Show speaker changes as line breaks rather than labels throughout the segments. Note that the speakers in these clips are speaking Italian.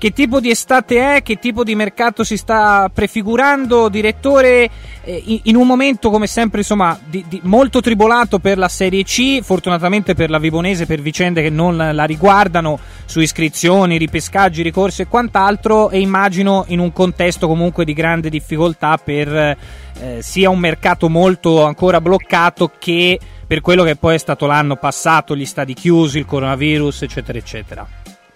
che tipo di estate è, che tipo di mercato si sta prefigurando, direttore, in un momento come sempre insomma molto tribolato per la Serie C, fortunatamente per la Vibonese per vicende che non la riguardano, su iscrizioni, ripescaggi, ricorsi e quant'altro, e immagino in un contesto comunque di grande difficoltà per sia un mercato molto ancora bloccato che per quello che poi è stato l'anno passato, gli stadi chiusi, il coronavirus, eccetera eccetera.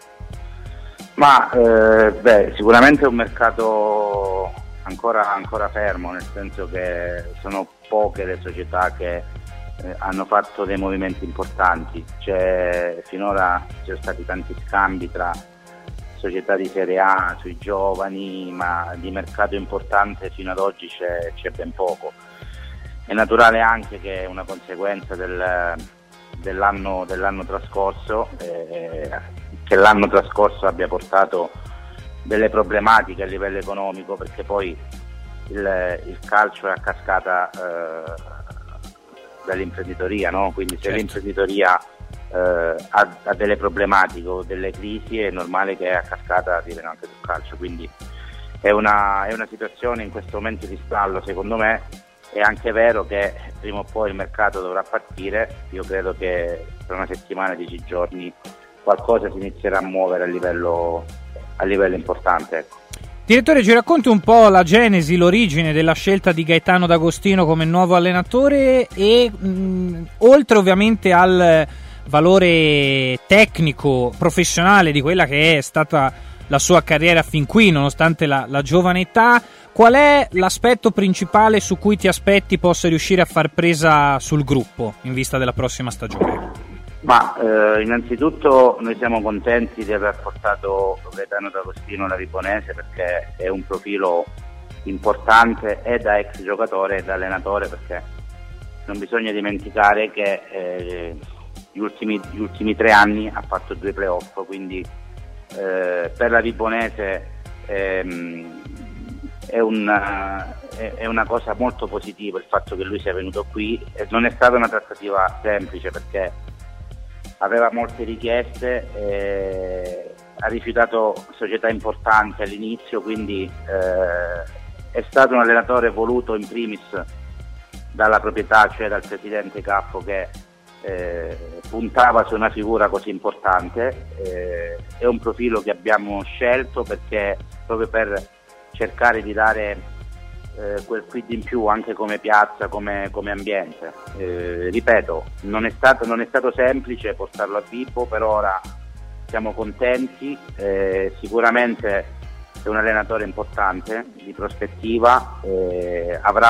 Ma sicuramente è un mercato ancora fermo, nel senso che sono poche le società che hanno fatto dei movimenti importanti. Finora ci sono stati tanti scambi tra società di Serie A sui giovani, ma di mercato importante fino ad oggi c'è ben poco. È naturale anche che è una conseguenza dell'anno trascorso, che l'anno trascorso abbia portato delle problematiche a livello economico, perché poi il calcio è a cascata dall'imprenditoria, no? Quindi se certo. L'imprenditoria ha delle problematiche o delle crisi, è normale che a cascata arrivino anche sul calcio, quindi è una situazione in questo momento di stallo, secondo me. È anche vero che prima o poi il mercato dovrà partire. Io credo che per una settimana, 10 giorni, qualcosa si inizierà a muovere a livello importante, ecco.
Direttore, ci racconti un po' la genesi, l'origine della scelta di Gaetano D'Agostino come nuovo allenatore e oltre ovviamente al valore tecnico, professionale di quella che è stata la sua carriera fin qui, nonostante la giovane età, qual è l'aspetto principale su cui ti aspetti possa riuscire a far presa sul gruppo in vista della prossima stagione?
Ma innanzitutto noi siamo contenti di aver portato Gaetano D'Agostino alla Vibonese, perché è un profilo importante e da ex giocatore e da allenatore, perché non bisogna dimenticare che gli ultimi 3 anni ha fatto 2 playoff, quindi per la Vibonese è una cosa molto positiva il fatto che lui sia venuto qui. Non è stata una trattativa semplice, perché aveva molte richieste, ha rifiutato società importanti all'inizio, quindi è stato un allenatore voluto in primis dalla proprietà, cioè dal presidente Caffo, che puntava su una figura così importante. È un profilo che abbiamo scelto proprio per cercare di dare quel quid in più anche come piazza, come ambiente. Ripeto, non è stato semplice portarlo a Vibo, per ora siamo contenti. Sicuramente è un allenatore importante, di prospettiva, avrà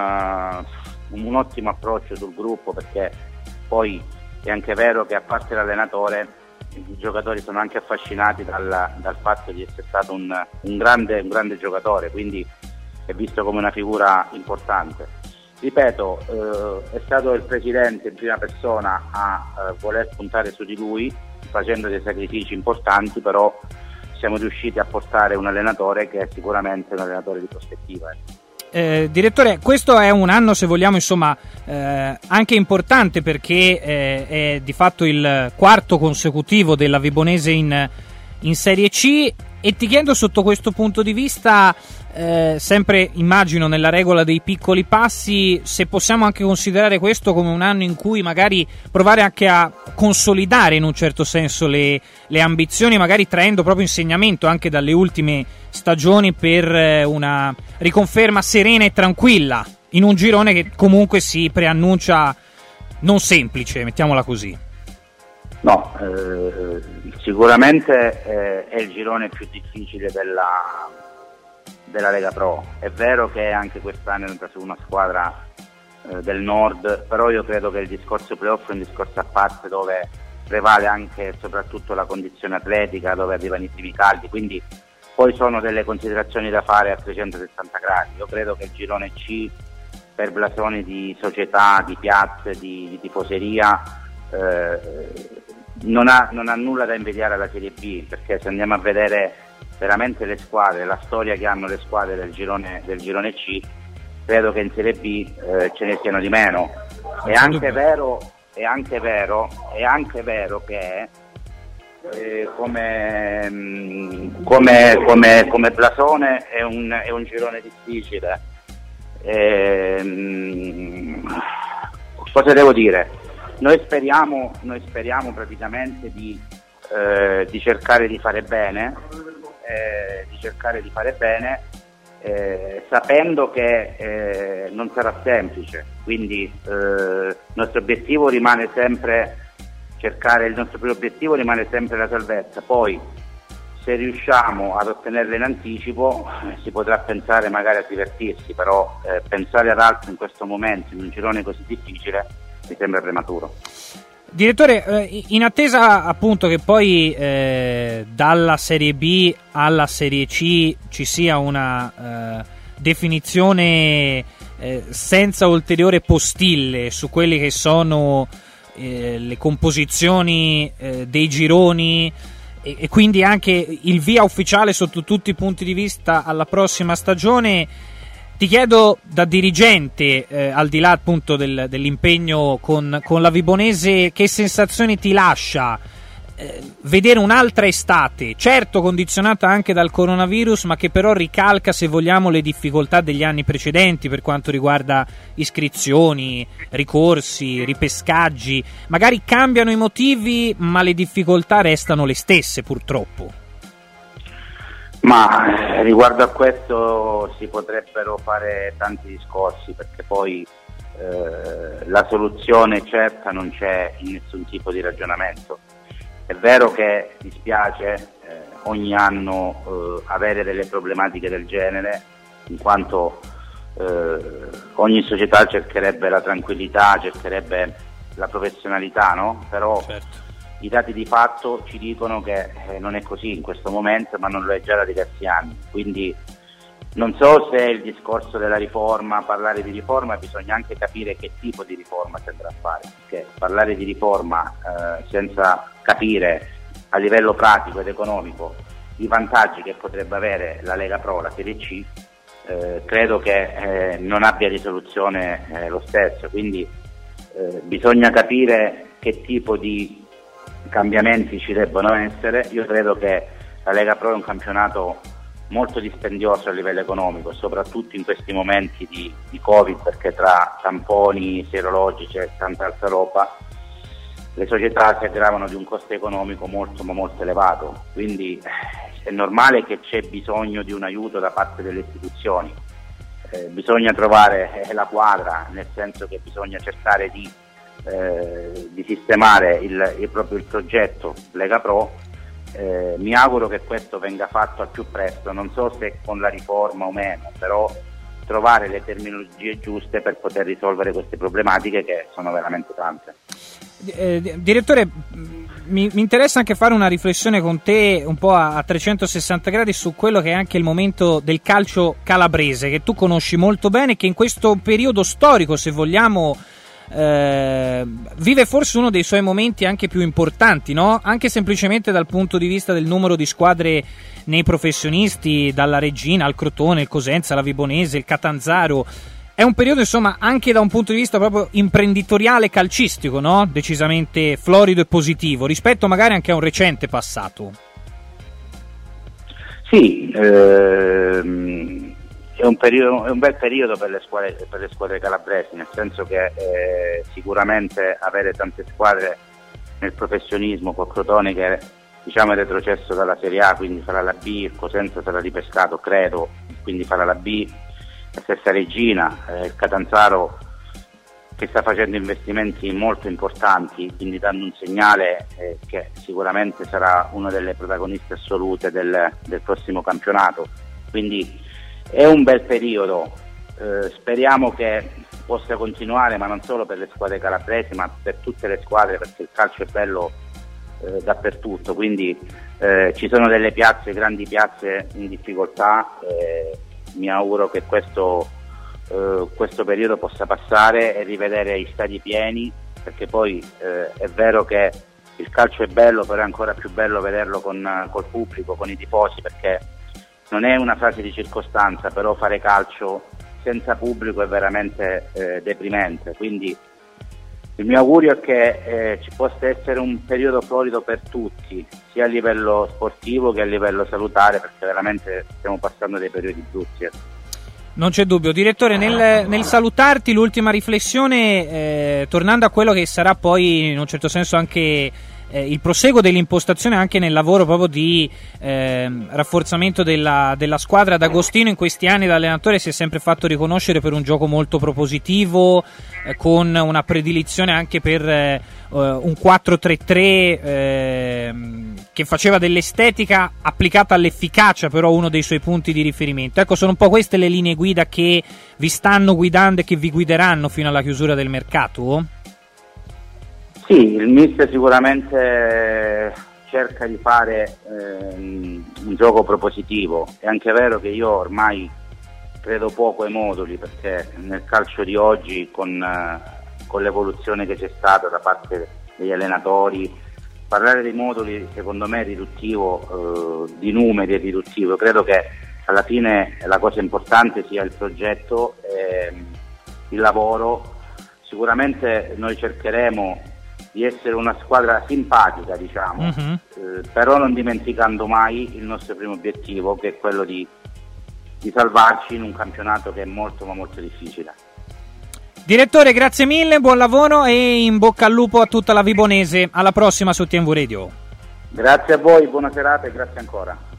un ottimo approccio sul gruppo, perché poi è anche vero che a parte l'allenatore i giocatori sono anche affascinati dal fatto di essere stato un grande giocatore, quindi è visto come una figura importante. Ripeto, è stato il presidente in prima persona a voler puntare su di lui, facendo dei sacrifici importanti, però siamo riusciti a portare un allenatore che è sicuramente un allenatore di prospettiva.
Direttore, questo è un anno, se vogliamo, insomma, anche importante, perché è di fatto il 4º consecutivo della Vibonese in Serie C, e ti chiedo sotto questo punto di vista, sempre immagino nella regola dei piccoli passi, se possiamo anche considerare questo come un anno in cui magari provare anche a consolidare in un certo senso le ambizioni, magari traendo proprio insegnamento anche dalle ultime stagioni per una riconferma serena e tranquilla in un girone che comunque si preannuncia non semplice, mettiamola così.
No, sicuramente è il girone più difficile della Lega Pro. È vero che anche quest'anno è entrata su una squadra del nord, però io credo che il discorso playoff è un discorso a parte, dove prevale anche e soprattutto la condizione atletica, dove arrivano i primi caldi, quindi poi sono delle considerazioni da fare a 360 gradi. Io credo che il girone C, per blasone di società, di piazze, di tifoseria, non ha nulla da invidiare alla Serie B, perché se andiamo a vedere veramente le squadre, la storia che hanno le squadre del girone C, credo che in Serie B ce ne siano di meno. È anche vero che come blasone è un girone difficile. Cosa devo dire? Noi speriamo praticamente di cercare di fare bene, sapendo che non sarà semplice, quindi il nostro obiettivo rimane sempre la salvezza. Poi se riusciamo ad ottenerla in anticipo si potrà pensare magari a divertirsi, però pensare ad altro in questo momento, in un girone così difficile, mi sembra prematuro.
Direttore, in attesa appunto che poi dalla Serie B alla Serie C ci sia una definizione senza ulteriore postille su quelli che sono le composizioni dei gironi e quindi anche il via ufficiale sotto tutti i punti di vista alla prossima stagione, ti chiedo da dirigente, al di là appunto dell'impegno con la Vibonese, che sensazioni ti lascia vedere un'altra estate, certo condizionata anche dal coronavirus, ma che però ricalca, se vogliamo, le difficoltà degli anni precedenti per quanto riguarda iscrizioni, ricorsi, ripescaggi. Magari cambiano i motivi, ma le difficoltà restano le stesse, purtroppo.
Ma riguardo a questo si potrebbero fare tanti discorsi, perché poi la soluzione certa non c'è in nessun tipo di ragionamento. È vero che dispiace ogni anno avere delle problematiche del genere, in quanto ogni società cercherebbe la tranquillità, cercherebbe la professionalità, no? Però certo, i dati di fatto ci dicono che non è così in questo momento, ma non lo è già da diversi anni. Quindi non so se il discorso della riforma, parlare di riforma, bisogna anche capire che tipo di riforma si andrà a fare, perché parlare di riforma senza capire a livello pratico ed economico i vantaggi che potrebbe avere la Lega Pro, la Serie C, credo che non abbia risoluzione lo stesso. Quindi bisogna capire che tipo di cambiamenti ci debbono essere. Io credo che la Lega Pro è un campionato molto dispendioso a livello economico, soprattutto in questi momenti di Covid, perché tra tamponi, serologici e tanta altra roba le società si aggravano di un costo economico molto ma molto elevato. Quindi è normale che c'è bisogno di un aiuto da parte delle istituzioni, bisogna trovare la quadra, nel senso che bisogna cercare di sistemare proprio il progetto Lega Pro. Mi auguro che questo venga fatto al più presto, non so se con la riforma o meno, però trovare le terminologie giuste per poter risolvere queste problematiche, che sono veramente tante.
Direttore, mi interessa anche fare una riflessione con te un po' a 360 gradi su quello che è anche il momento del calcio calabrese, che tu conosci molto bene, che in questo periodo storico, se vogliamo, vive forse uno dei suoi momenti anche più importanti, no? Anche semplicemente dal punto di vista del numero di squadre nei professionisti, dalla Reggina al Crotone, il Cosenza, la Vibonese, il Catanzaro. È un periodo, insomma, anche da un punto di vista proprio imprenditoriale calcistico, no? Decisamente florido e positivo rispetto magari anche a un recente passato.
Sì, è un bel periodo per le squadre calabresi, nel senso che sicuramente avere tante squadre nel professionismo, col Crotone che diciamo è retrocesso dalla Serie A, quindi farà la B, il Cosenza sarà ripescato, credo, quindi farà la B, la stessa Reggina, il Catanzaro che sta facendo investimenti molto importanti, quindi dando un segnale che sicuramente sarà una delle protagoniste assolute del prossimo campionato. Quindi è un bel periodo, speriamo che possa continuare, ma non solo per le squadre calabresi, ma per tutte le squadre, perché il calcio è bello dappertutto. Quindi ci sono delle piazze, grandi piazze in difficoltà, mi auguro che questo periodo possa passare e rivedere gli stadi pieni, perché poi è vero che il calcio è bello, però è ancora più bello vederlo col pubblico, con i tifosi, perché non è una frase di circostanza, però fare calcio senza pubblico è veramente deprimente. Quindi Il mio augurio è che ci possa essere un periodo florido per tutti, sia a livello sportivo che a livello salutare, perché veramente stiamo passando dei periodi brutti.
Non c'è dubbio. Direttore, nel salutarti, l'ultima riflessione, tornando a quello che sarà poi in un certo senso anche il proseguo dell'impostazione anche nel lavoro proprio di rafforzamento della squadra. D'Agostino in questi anni da allenatore si è sempre fatto riconoscere per un gioco molto propositivo, con una predilizione anche per un 4-3-3 che faceva dell'estetica applicata all'efficacia, però uno dei suoi punti di riferimento. Ecco, sono un po' queste le linee guida che vi stanno guidando e che vi guideranno fino alla chiusura del mercato?
Sì, il mister sicuramente cerca di fare un gioco propositivo. È anche vero che io ormai credo poco ai moduli, perché nel calcio di oggi con l'evoluzione che c'è stata da parte degli allenatori, parlare dei moduli secondo me è riduttivo, di numeri è riduttivo. Credo che alla fine la cosa importante sia il progetto, il lavoro. Sicuramente noi cercheremo di essere una squadra simpatica, diciamo, però non dimenticando mai il nostro primo obiettivo, che è quello di salvarci in un campionato che è molto ma molto difficile.
Direttore, grazie mille, buon lavoro e in bocca al lupo a tutta la Vibonese. Alla prossima su TNV Radio.
Grazie a voi, buona serata e grazie ancora.